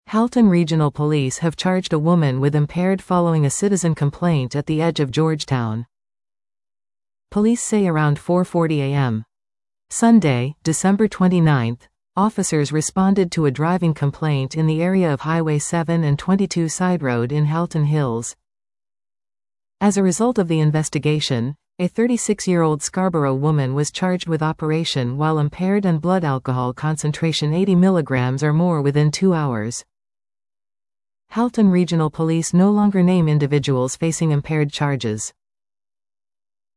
Halton Regional Police have charged a woman with impaired following a citizen complaint at the edge of Georgetown. Police say around 4:40 a.m. Sunday, December 29, officers responded to a driving complaint in the area of Highway 7 and 22 Side Road in Halton Hills. As a result of the investigation, a 36-year-old Scarborough woman was charged with operation while impaired and blood alcohol concentration 80 mg or more within 2 hours. Halton Regional Police no longer name individuals facing impaired charges.